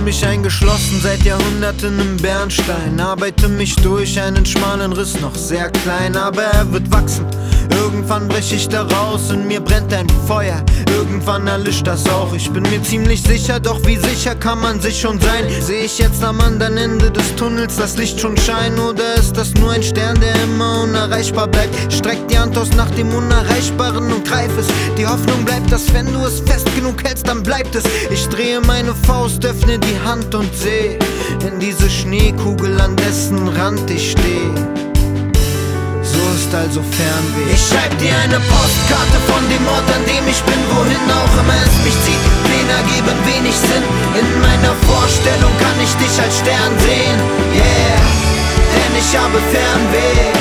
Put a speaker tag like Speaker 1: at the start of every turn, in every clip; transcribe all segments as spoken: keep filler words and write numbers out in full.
Speaker 1: mich eingeschlossen seit Jahrhunderten im Bernstein. Arbeite mich durch einen schmalen Riss, noch sehr klein, aber er wird wachsen. Irgendwann brech ich da raus, in mir brennt ein Feuer. Irgendwann erlischt das auch, ich bin mir ziemlich sicher. Doch wie sicher kann man sich schon sein? Seh ich jetzt am anderen Ende des Tunnels das Licht schon scheinen? Oder ist das nur ein Stern, der immer unerreichbar bleibt? Streck die Hand aus nach dem Unerreichbaren und greif es. Die Hoffnung bleibt, dass wenn du es fest genug hältst, dann bleibt es. Ich drehe meine Faust, öffne die Hand und seh in diese Schneekugel, an dessen Rand ich steh. So ist also Fernweh. Ich schreib dir eine Postkarte von dem Ort, an dem ich bin, wohin auch immer es mich zieht. Pläne ergeben wenig Sinn. In meiner Vorstellung kann ich dich als Stern sehen. Yeah, denn ich habe Fernweh.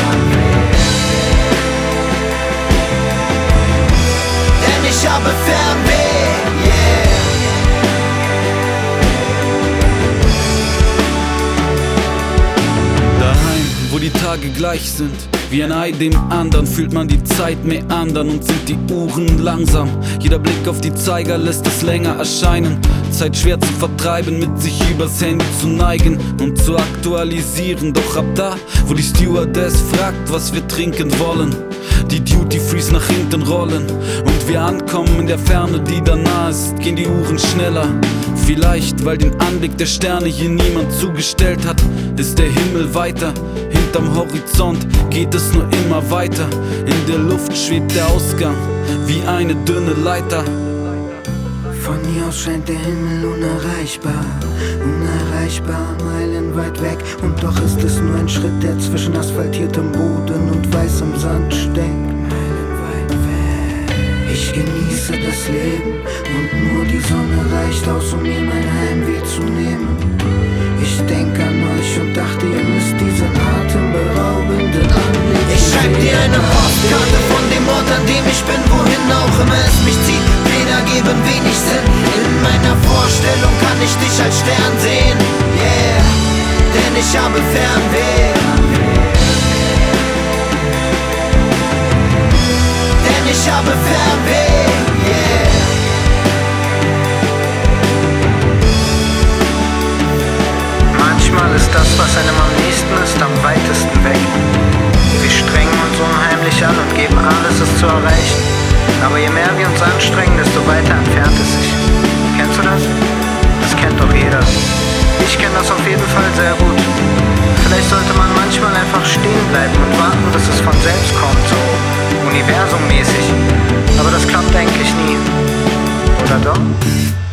Speaker 1: Denn ich habe Fernweh. Yeah.
Speaker 2: Daheim, wo die Tage gleich sind, wie ein Ei dem anderen, fühlt man die Zeit meandern und sind die Uhren langsam. Jeder Blick auf die Zeiger lässt es länger erscheinen. Zeit schwer zu vertreiben, mit sich übers Handy zu neigen und zu aktualisieren. Doch ab da, wo die Stewardess fragt, was wir trinken wollen, die Duty-Frees nach hinten rollen und wir ankommen in der Ferne, die da nah ist, gehen die Uhren schneller. Vielleicht, weil den Anblick der Sterne hier niemand zugestellt hat, ist der Himmel weiter. Hinterm Horizont geht es nur immer weiter. In der Luft schwebt der Ausgang wie eine dünne Leiter.
Speaker 1: Von hier aus scheint der Himmel unerreichbar, unerreichbar, meilenweit weg. Und doch ist es nur ein Schritt, der zwischen asphaltiertem Boden und weißem Sand steckt. Meilenweit weg. Ich genieße das Leben und nur die Sonne reicht aus, um mir mein Heimweh zu nehmen. Ich denke an euch und dachte, ihr müsst diesen atemberaubenden Anblick. Ich schreib dir eine Postkarte von dem Ort, an dem ich bin, wohin auch immer es mich zieht. Pläne ergeben wenig Sinn. In meiner Vorstellung kann ich dich als Stern sehen. Yeah, denn ich habe Fernweh. Denn ich habe Fernweh. Yeah.
Speaker 3: Manchmal ist das, was einem am nächsten ist, am weitesten weg. Wir strengen uns unheimlich an und geben alles, es zu erreichen. Aber je mehr wir uns anstrengen, desto weiter entfernt es sich. Kennst du das? Das kennt doch jeder. Ich kenne das auf jeden Fall sehr gut. Vielleicht sollte man manchmal einfach stehen bleiben und warten, bis es von selbst kommt, so universummäßig. Aber das klappt eigentlich nie. Oder doch?